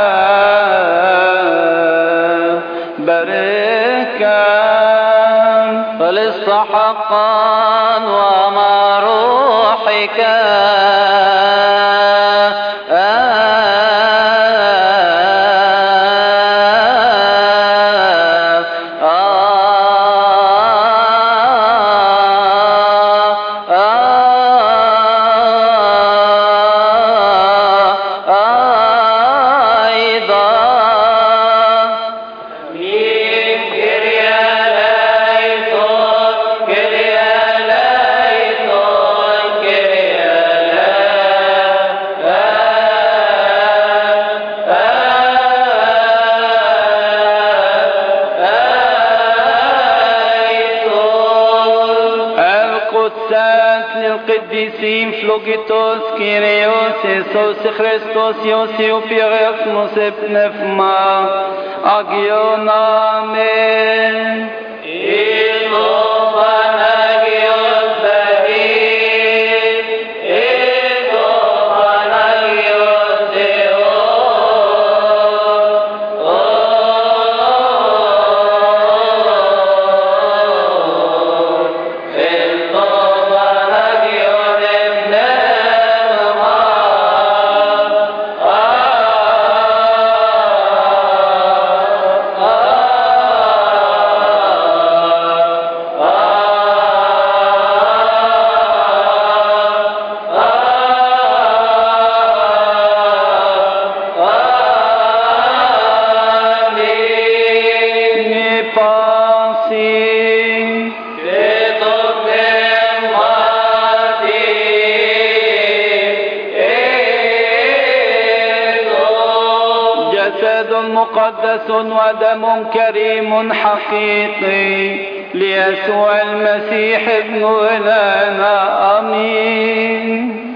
بركة فليستحقا وما روحك Sim flogitos Kyrios Jesus Christos Iosio Pieros Epnefma Agion Amen. مقدس ودم كريم حقيقي ليسوع المسيح ابن إلهنا آمين.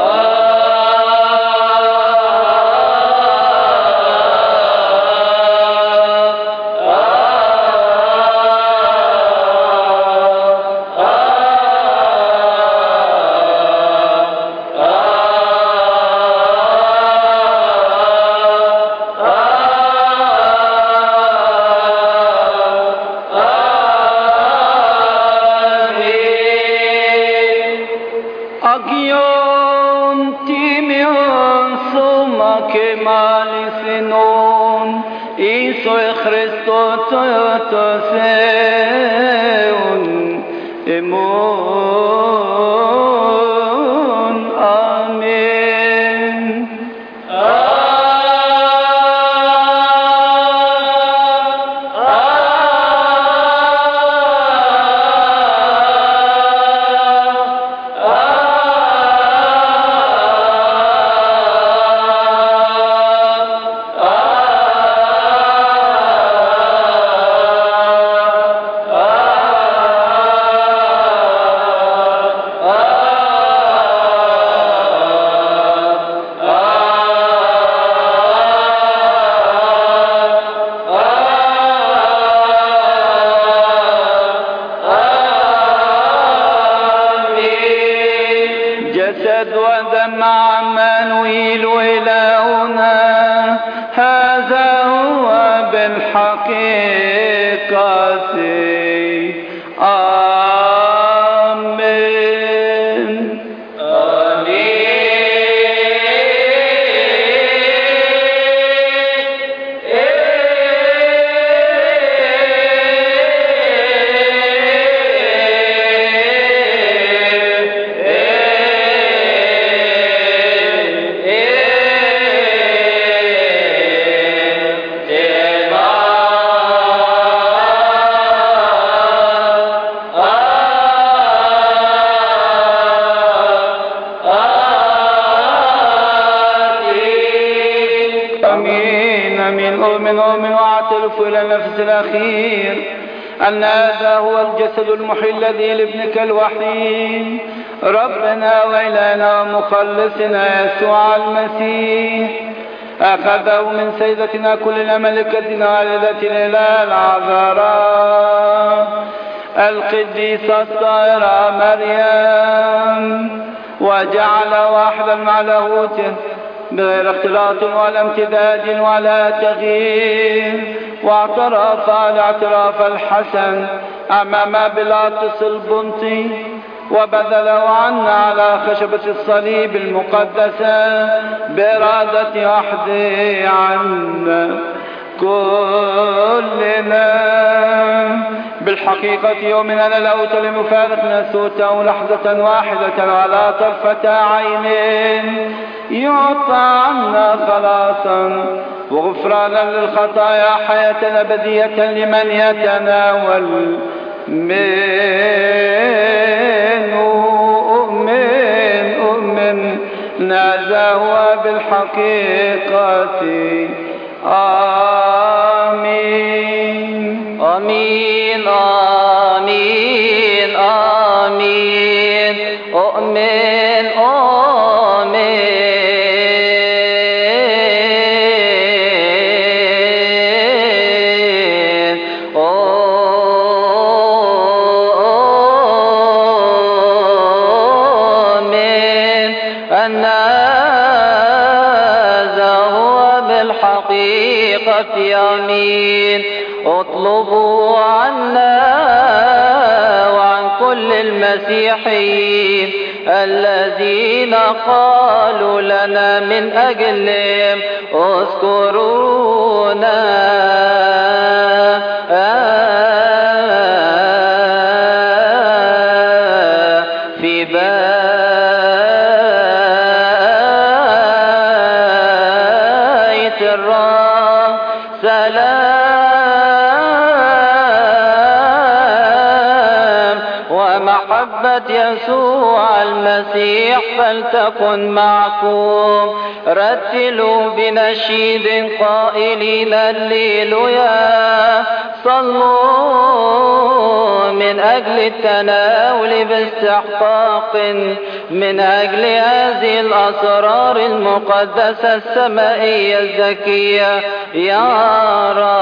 الأخير أن هذا هو الجسد المحيي الذي لابنك الوحيد ربنا وإلهنا ومخلصنا يسوع المسيح أخذه من سيدتنا كلنا ملكتنا والدتنا إلى العذراء القديسة الطاهرة مريم، وجعل واحدا مع لاهوته بغير اختلاط ولا امتداد ولا تغيير، واعترف الاعتراف الحسن أمام بيلاطس البنطي، وبذله عنا على خشبة الصليب المقدسة بإرادة وحده عنا كلنا. بالحقيقة يؤمن أن لاهوت لم يفارق ناسوته لحظة واحدة على طرفة عين، يعطى عنا خلاصا وغفرانا للخطايا حياة أبدية لمن يتناول منه. أؤمن أؤمن هذا هو بالحقيقة. آمين آمين آمين آمين. أؤمن أؤمن أؤمن أن هذا هو بالحقيقة. آمين. اطلبوا عنا وعن كل المسيحيين الذين قالوا لنا من أجلهم اذكرونا في بيت الرب. سلام ومحبة يسوع المسيح فلتكن معكم. رتلوا بنشيد قائلين هللويا. صلوا من أجل التناول باستحقاق من أجل هذه الأسرار المقدسة السمائية الزكية يا رب.